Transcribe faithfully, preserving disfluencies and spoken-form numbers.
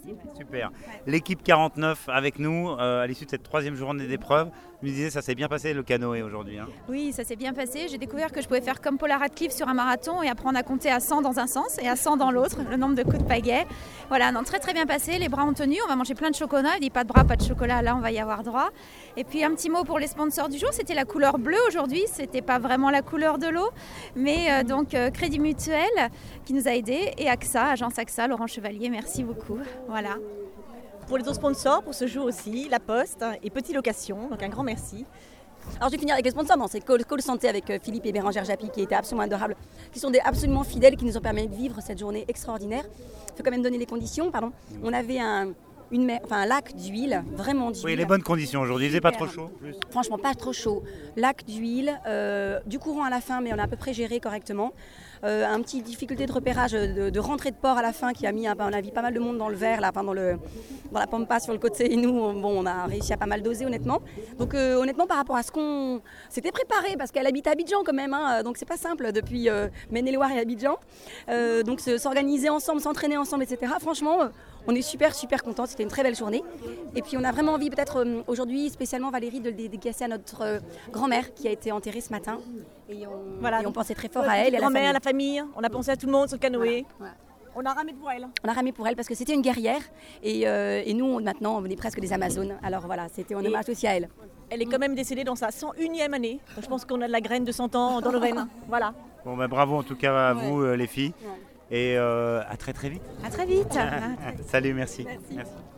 possible. Super. L'équipe quarante-neuf avec nous euh, à l'issue de cette troisième journée d'épreuve. Je me disais, ça s'est bien passé le canoë aujourd'hui. Hein. Oui, ça s'est bien passé. J'ai découvert que je pouvais faire comme Paula Radcliffe sur un marathon et apprendre à compter à cent dans un sens et à cent dans l'autre, le nombre de coups de pagaie. Voilà, non, très très bien passé. Les bras ont tenu. On va manger plein de chocolat. Il dit pas de bras, pas de chocolat. Là, on va y avoir droit. Et puis un petit mot pour les sponsors du jour. C'était la couleur bleue aujourd'hui. C'était pas vraiment la couleur de l'eau, mais euh, donc euh, Crédit Mutuel qui nous a aidés et AXA, agence AXA, Laurent Chevalier. Merci beaucoup. Voilà. Pour les autres sponsors, pour ce jour aussi, La Poste et Petit Location, donc un grand merci. Alors je vais finir avec les sponsors, non, c'est Call, Call Santé avec Philippe et Bérangère Japy qui étaient absolument adorables, qui sont des absolument fidèles, qui nous ont permis de vivre cette journée extraordinaire. Il faut quand même donner les conditions, pardon. On avait un, une mer, enfin, un lac d'huile, vraiment d'huile. Oui, les bonnes conditions aujourd'hui, il faisait pas trop chaud plus. Franchement, pas trop chaud. Lac d'huile, euh, du courant à la fin, mais on a à peu près géré correctement. Euh, un petit difficulté de repérage de, de rentrée de port à la fin qui a mis, à mon avis, pas mal de monde dans le verre, là, dans, le, dans la pampa sur le côté. Et nous, bon, on a réussi à pas mal doser, honnêtement. Donc, euh, honnêtement, par rapport à ce qu'on s'était préparé, parce qu'elle habite à Abidjan quand même, hein, donc c'est pas simple depuis euh, Maine-et-Loire et Abidjan. Euh, donc, s'organiser ensemble, s'entraîner ensemble, et cetera. Franchement, euh, on est super, super contents. C'était une très belle journée. Et puis, on a vraiment envie, peut-être euh, aujourd'hui, spécialement Valérie, de le dédicacer à notre euh, grand-mère qui a été enterrée ce matin. Et on, voilà, et on pensait très fort à elle et à la grand-mère, famille. la famille. On a pensé à tout le monde sur le canoë. Voilà. On a ramé pour elle. On a ramé pour elle parce que c'était une guerrière. Et, euh, et nous, on, maintenant, on est presque des Amazones. Alors voilà, c'était un hommage aussi à elle. Elle est quand même décédée dans sa cent unième année. Donc, je pense qu'on a de la graine de cent ans dans le veine. Voilà. Bon, ben, bravo en tout cas à ouais. vous, euh, les filles. Ouais. Et euh, à très très vite. À très vite. Salut, merci. Merci. merci.